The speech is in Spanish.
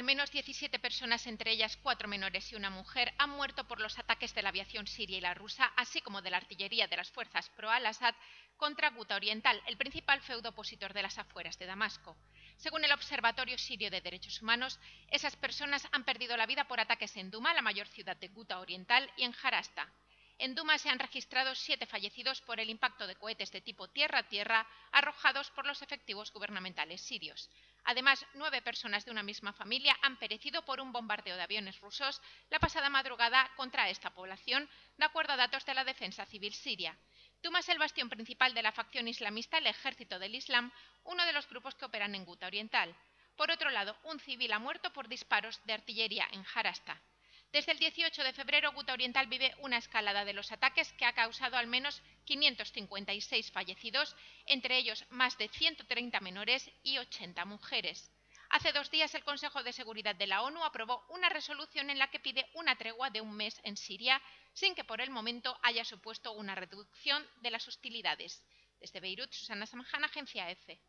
Al menos 17 personas, entre ellas 4 menores y una mujer, han muerto por los ataques de la aviación siria y la rusa, así como de la artillería de las fuerzas pro-al-Assad contra Ghouta Oriental, el principal feudo opositor de las afueras de Damasco. Según el Observatorio Sirio de Derechos Humanos, esas personas han perdido la vida por ataques en Duma, la mayor ciudad de Ghouta Oriental, y en Jarasta. En Duma se han registrado 7 fallecidos por el impacto de cohetes de tipo tierra-tierra arrojados por los efectivos gubernamentales sirios. Además, 9 personas de una misma familia han perecido por un bombardeo de aviones rusos la pasada madrugada contra esta población, de acuerdo a datos de la Defensa Civil siria. Duma es el bastión principal de la facción islamista el Ejército del Islam, uno de los grupos que operan en Ghouta Oriental. Por otro lado, un civil ha muerto por disparos de artillería en Jarasta. Desde el 18 de febrero, Ghouta Oriental vive una escalada de los ataques que ha causado al menos 556 fallecidos, entre ellos más de 130 menores y 80 mujeres. Hace 2 días, el Consejo de Seguridad de la ONU aprobó una resolución en la que pide una tregua de un mes en Siria, sin que por el momento haya supuesto una reducción de las hostilidades. Desde Beirut, Susana Samhan, Agencia EFE.